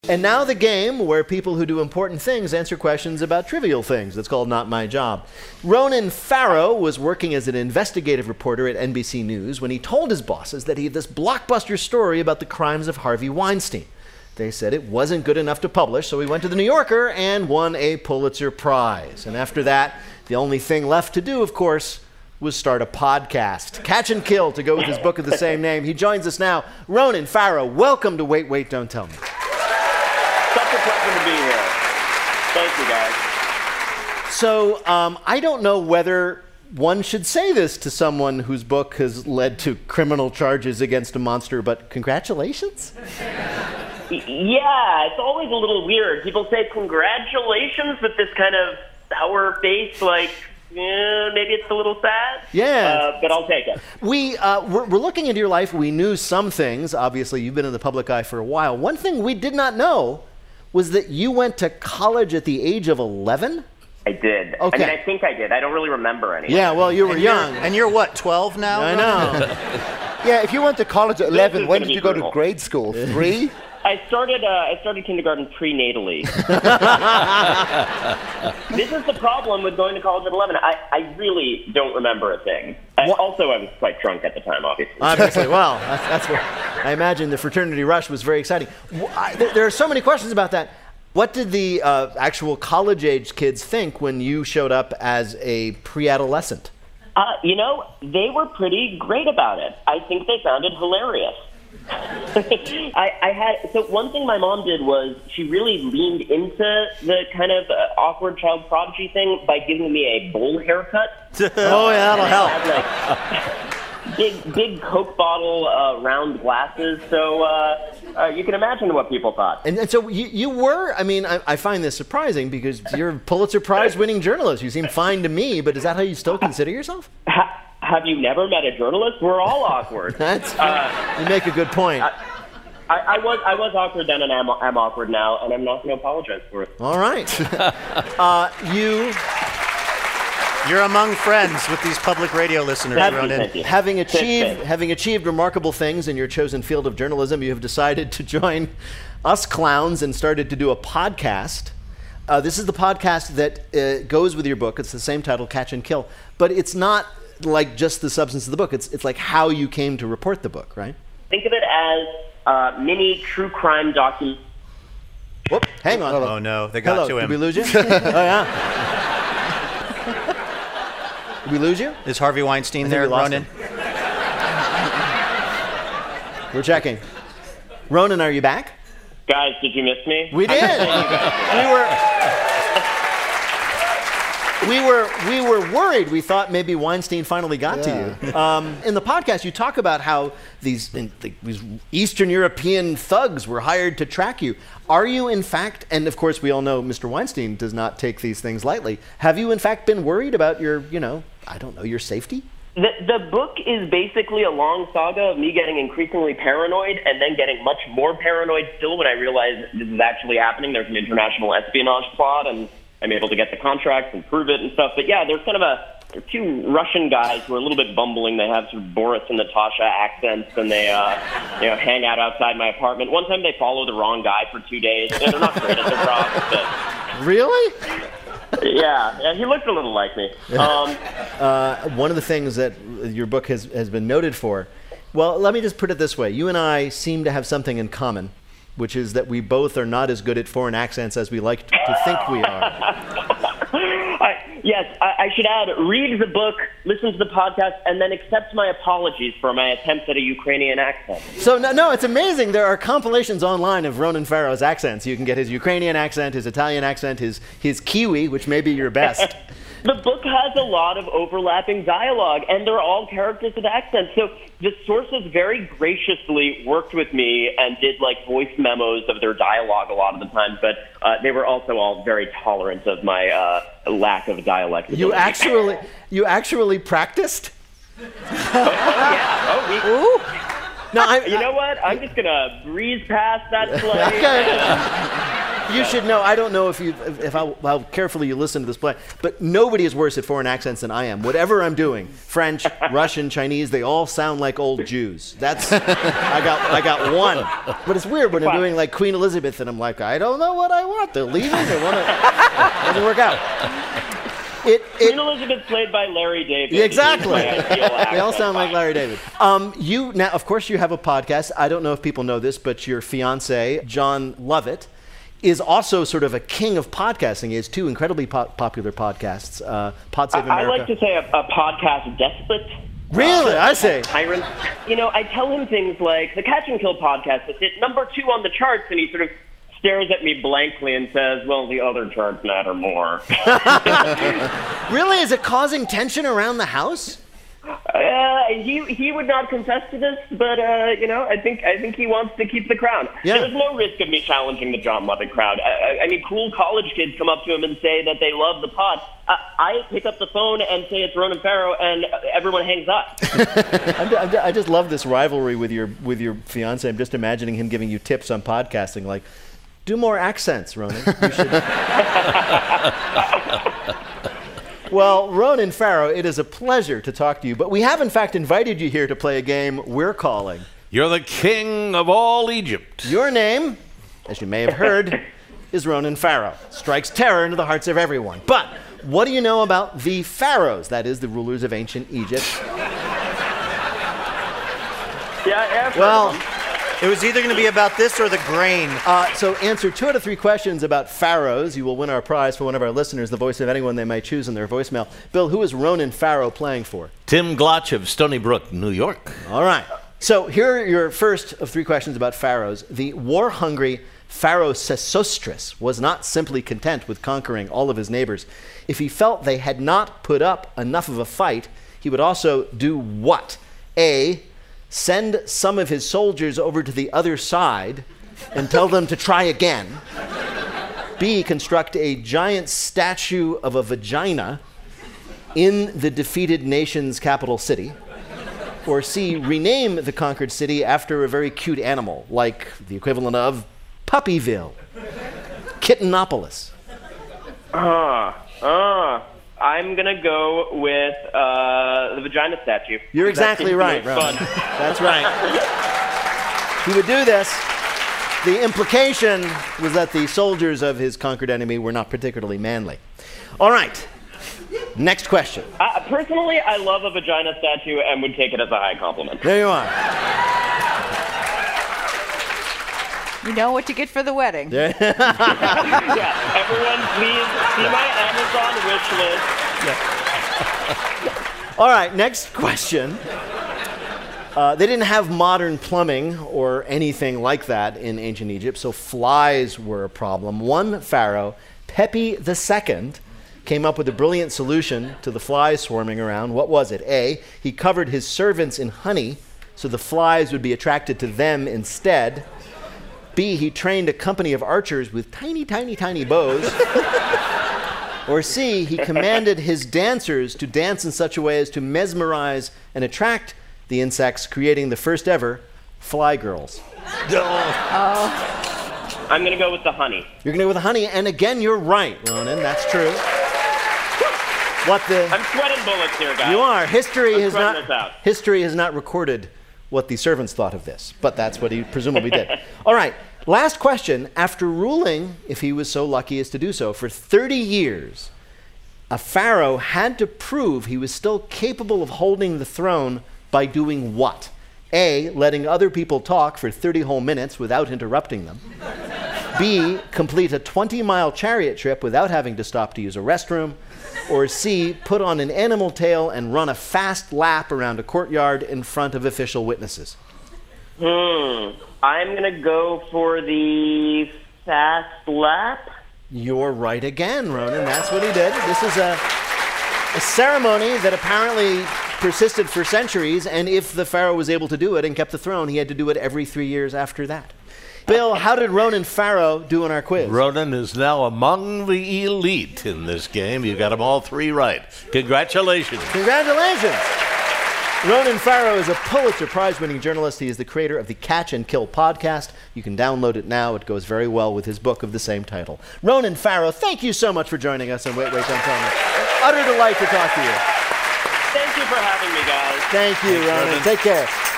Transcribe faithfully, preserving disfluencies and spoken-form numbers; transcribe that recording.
And now the game where people who do important things answer questions about trivial things. It's called Not My Job. Ronan Farrow was working as an investigative reporter at N B C News when he told his bosses that he had this blockbuster story about the crimes of Harvey Weinstein. They said it wasn't good enough to publish, so he went to the New Yorker and won a Pulitzer Prize. And after that, the only thing left to do, of course, was start a podcast. Catch and Kill, to go with his book of the same name. He joins us now. Ronan Farrow, welcome to Wait, Wait, Don't Tell Me. Such a pleasure to be here. Thank you, guys. So um, I don't know whether one should say this to someone whose book has led to criminal charges against a monster, but congratulations? Yeah, it's always a little weird. People say congratulations with this kind of sour face, like, eh, maybe it's a little sad. Yeah. Uh, but I'll take it. We, uh, we're, we're looking into your life. We knew some things. Obviously, you've been in the public eye for a while. One thing we did not know was that you went to college at the age of eleven? I did. Okay. I mean, I think I did. I don't really remember anything. Yeah, well, you were and young. You're, and you're what, twelve now? I know. Yeah, if you went to college at This eleven, is when gonna did be you go brutal. to grade school? Three? I started. Uh, I started kindergarten prenatally. This is the problem with going to college at eleven. I, I really don't remember a thing. I, also, I was quite drunk at the time, obviously. Obviously, well, that's, that's what I imagine. The fraternity rush was very exciting. I, there, there are so many questions about that. What did the uh, actual college-age kids think when you showed up as a pre-adolescent? Uh, you know, they were pretty great about it. I think they found it hilarious. I, I had so one thing my mom did was she really leaned into the kind of uh, awkward child prodigy thing by giving me a bowl haircut. Oh, yeah, that'll help. I had, like, big, big Coke bottle, uh, round glasses. So uh, uh, you can imagine what people thought. And, and so you, you were, I mean, I, I find this surprising because you're a Pulitzer Prize-winning journalist. You seem fine to me, but is that how you still consider yourself? Ha- have you never met a journalist? We're all awkward. That's uh, you make a good point. I, I, I was I was awkward then, and I'm, I'm awkward now, and I'm not going to apologize for it. All right. uh, you... You're among friends with these public radio listeners, Thank you, Ronan. thank you. Having achieved, Thank you. having achieved remarkable things in your chosen field of journalism, you have decided to join us clowns and started to do a podcast. Uh, this is the podcast that uh, goes with your book. It's the same title, Catch and Kill. But it's not like just the substance of the book. It's, it's like how you came to report the book, right? Think of it as uh, mini true crime document. Whoop, hang on. Oh, no, they got Hello, to did him. we lose you? Oh, yeah. Did we lose you? Is Harvey Weinstein there, we lost Ronan? We're checking. Ronan, are you back? Guys, did you miss me? We did. we were. We were we were worried. We thought maybe Weinstein finally got Yeah. to you. Um, in the podcast, you talk about how these in, these Eastern European thugs were hired to track you. Are you, in fact, and of course we all know Mister Weinstein does not take these things lightly. Have you, in fact, been worried about your, you know, I don't know, your safety? The, the book is basically a long saga of me getting increasingly paranoid and then getting much more paranoid still when I realize this is actually happening. There's an international espionage plot, and I'm able to get the contracts and prove it and stuff. But yeah, there's kind of a there are two Russian guys who are a little bit bumbling. They have sort of Boris and Natasha accents, and they uh, you know hang out outside my apartment. One time they follow the wrong guy for two days. They're not great at their jobs, but Really? yeah, yeah, he looks a little like me. Um, Uh, one of the things that your book has, has been noted for, well, let me just put it this way. You and I seem to have something in common, which is that we both are not as good at foreign accents as we like to, to think we are. I, yes, I, I should add, read the book, listen to the podcast, and then accept my apologies for my attempt at a Ukrainian accent. So, no, no, it's amazing. There are compilations online of Ronan Farrow's accents. You can get his Ukrainian accent, his Italian accent, his, his Kiwi, which may be your best. The book has a lot of overlapping dialogue, and they're all characters with accents. So the sources very graciously worked with me and did like voice memos of their dialogue a lot of the time, but uh, they were also all very tolerant of my uh, lack of dialect. You actually, you actually practiced? Oh, yeah. Oh, we, Ooh. No, I, you know what? I'm just going to breeze past that play. Okay. you should know. I don't know if you, if, if how, how carefully you listen to this play, but nobody is worse at foreign accents than I am. Whatever I'm doing, French, Russian, Chinese, they all sound like old Jews. That's I got I got one. But it's weird when I'm doing like Queen Elizabeth, and I'm like, I don't know what I want. They're leaving. They want to. Doesn't work out. It, it, Queen Elizabeth played by Larry David. Exactly. They They all sound like Larry David. Um, you now, of course, you have a podcast. I don't know if people know this, but your fiance, John Lovett, is also sort of a king of podcasting. He has two incredibly po- popular podcasts. Uh, Pod Save I, I America. like to say a, a podcast despot. Really? I say. Tyrant. You know, I tell him things like the Catch and Kill podcast has hit number two on the charts, and he sort of stares at me blankly and says, well, the other charts matter more. Really? Is it causing tension around the house? Uh, he he would not confess to this, but uh, you know, I think I think he wants to keep the crown. Yeah. There's no risk of me challenging the John Lovett crowd. I, I, I mean, cool college kids come up to him and say that they love the pod. I, I pick up the phone and say it's Ronan Farrow, and everyone hangs up. I'm, I'm, I just love this rivalry with your with your fiance. I'm just imagining him giving you tips on podcasting, like, do more accents, Ronan. You should. Well, Ronan Farrow, it is a pleasure to talk to you, but we have in fact invited you here to play a game we're calling You're the king of all Egypt. Your name, as you may have heard, is Ronan Farrow. Strikes terror into the hearts of everyone. But what do you know about the pharaohs, that is, the rulers of ancient Egypt? Yeah, yeah. Well, It was either going to be about this or the grain. uh, so answer two out of three questions about pharaohs. You will win our prize for one of our listeners, the voice of anyone they might choose in their voicemail. Bill, who is Ronan Farrow playing for? Tim Glotch of Stony Brook, New York. All right. So here are your first of three questions about pharaohs. The war-hungry Pharaoh Sesostris was not simply content with conquering all of his neighbors. If he felt they had not put up enough of a fight, he would also do what? A, send some of his soldiers over to the other side and tell them to try again. B, construct a giant statue of a vagina in the defeated nation's capital city. Or C, rename the conquered city after a very cute animal, like the equivalent of Puppyville, Kittenopolis. Uh, uh, I'm going to go with uh, the vagina statue. You're exactly That right, seems the most Ron. fun. That's right. He would do this. The implication was that the soldiers of his conquered enemy were not particularly manly. All right. Next question. Uh, personally, I love a vagina statue and would take it as a high compliment. There you are. You know what to get for the wedding. Yeah, everyone, please see my Amazon wish list. All right, next question. Uh, they didn't have modern plumbing or anything like that in ancient Egypt, so flies were a problem. One pharaoh, Pepi the Second, came up with a brilliant solution to the flies swarming around. What was it? A, he covered his servants in honey so the flies would be attracted to them instead. B, he trained a company of archers with tiny, tiny, tiny bows. Or C, he commanded his dancers to dance in such a way as to mesmerize and attract the insects, creating the first ever fly girls. Oh. I'm going to go with the honey. You're going to go with the honey, and again, you're right, Ronan. That's true. What the? I'm sweating bullets here, guys. You are. History I'm has sweating not. this out. History has not recorded what the servants thought of this, but that's what he presumably did. All right. Last question. After ruling, if he was so lucky as to do so, for thirty years, a pharaoh had to prove he was still capable of holding the throne by doing what? A, letting other people talk for thirty whole minutes without interrupting them. B, complete a twenty-mile chariot trip without having to stop to use a restroom. Or C, put on an animal tail and run a fast lap around a courtyard in front of official witnesses. Hmm. I'm going to go for the fast lap. You're right again, Ronan. That's what he did. This is a, a ceremony that apparently persisted for centuries, and if the pharaoh was able to do it and kept the throne, he had to do it every three years after that. Bill, how did Ronan Farrow do in our quiz? Ronan is now among the elite in this game. You got them all three right. Congratulations. Congratulations. Ronan Farrow is a Pulitzer Prize-winning journalist. He is the creator of the Catch and Kill podcast. You can download it now. It goes very well with his book of the same title. Ronan Farrow, thank you so much for joining us on Wait, Wait, Don't Tell Me. An utter delight to talk to you. Thank you for having me, guys. Thank you, Ronan. Take care.